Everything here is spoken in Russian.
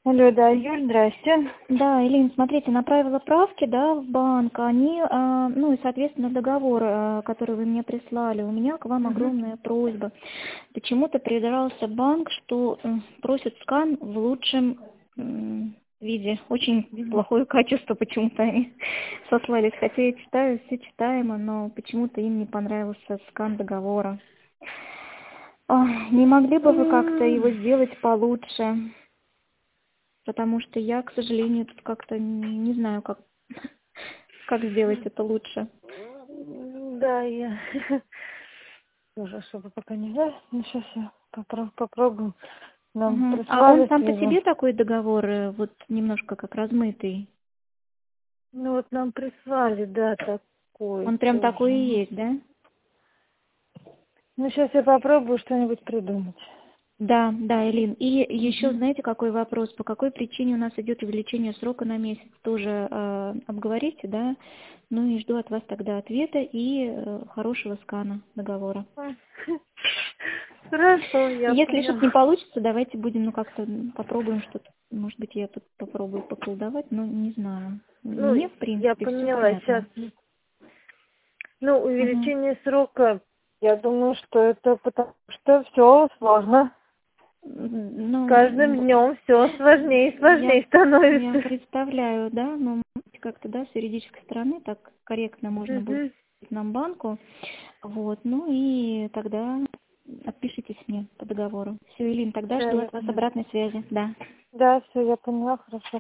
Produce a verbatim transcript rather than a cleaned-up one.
Алло, да, Юль, здрасте. Да, Элин, смотрите, направила правки, да, в банк, они, а, ну и, соответственно, договор, а, который вы мне прислали, у меня к вам Мгм. огромная просьба. Почему-то придрался банк, что м, просит скан в лучшем м, виде. Очень Видно? плохое качество почему-то они сослались. Хотя я читаю, все читаемо, но почему-то им не понравился скан договора. Ой, не могли бы вы как-то его М, сделать получше? Потому что я, к сожалению, тут как-то не не знаю, как, как сделать это лучше. Да, я тоже особо пока не знаю. Ну, сейчас я попро- попробую. Нам Мгм. А он прислали сам по его. себе такой договор, э, вот немножко как размытый. Ну вот нам прислали, да, такой Он прям тоже. такой и Ну, есть, да? ну, сейчас я попробую что-нибудь придумать. Да, да, Элин. И еще, Мгм. знаете, какой вопрос? По какой причине у нас идет увеличение срока на месяц? Тоже э, обговорите, да? Ну и жду от вас тогда ответа и э, хорошего скана договора. Ой, хорошо, я Если что-то не поняла. получится, давайте будем, ну, как-то м, попробуем что-то. Может быть, я тут попробую поколдовать, но не знаю. Ну, Мне, в я принципе, все поняла. Сейчас, понятно. ну, Мгм. увеличение срока, я думаю, что это потому что все сложно. М, С Ну, каждым днем все сложнее и я, сложнее я становится. представляю, да, но может быть, как-то, да, с юридической стороны так корректно можно будет Мгм. нам банку. Вот, ну и тогда отпишитесь мне по договору. Все, Элин, тогда Да, жду я от вас поняла. обратной связи. Да. Да, все, я поняла, хорошо.